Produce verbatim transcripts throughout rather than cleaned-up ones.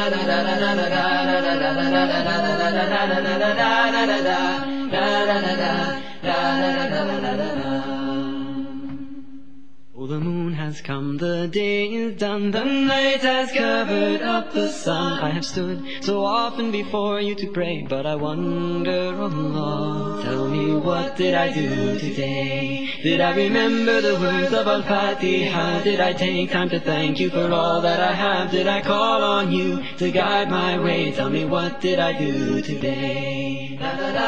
Oh, the moon has come, the day is done, the night has covered up the sun. I have stood so often before you to pray, but I wonder, Allah, tell me, what did I do today? Did I remember the words of Al-Fatiha? Did I take time to thank you for all that I have? Did I call on you to guide my way? Tell me, what did I do today?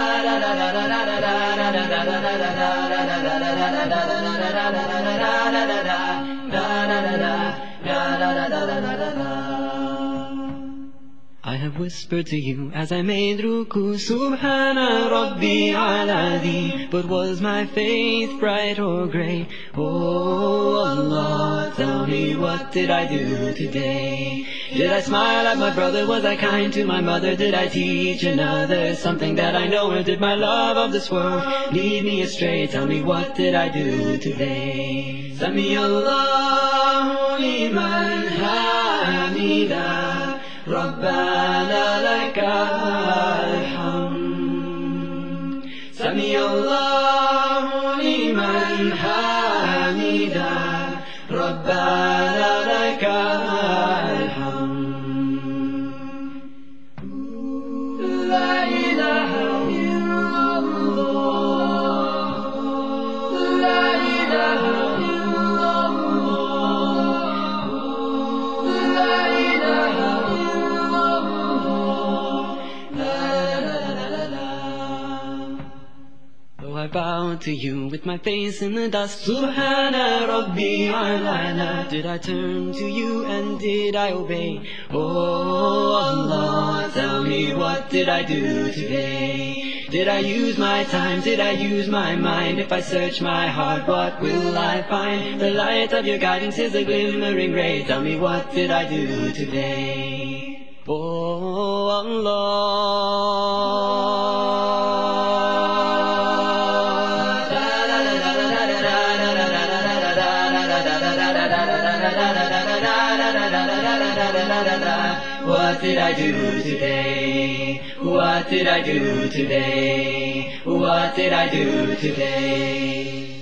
I have whispered to you as I made ruku, Subhana Rabbi Aladi. But was my faith bright or grey? Oh Allah, tell me, what did I do today? Did I smile at my brother? Was I kind to my mother? Did I teach another something that I know? Or did my love of this world lead me astray? Tell me, what did I do today? Sami Allahu liman hamida, Rabbana lakal hamd. Sami Allahu liman hamida, Rabbana lakal hamd. La ilaha illallah, la ilaha I bow to you with my face in the dust, Subhana Rabbi Alana. Did I turn to you and did I obey? Oh Allah, tell me, what did I do today? Did I use my time? Did I use my mind? If I search my heart, what will I find? The light of your guidance is a glimmering ray. Tell me, what did I do today? Oh Allah. What did I do today? What did I do today? What did I do today?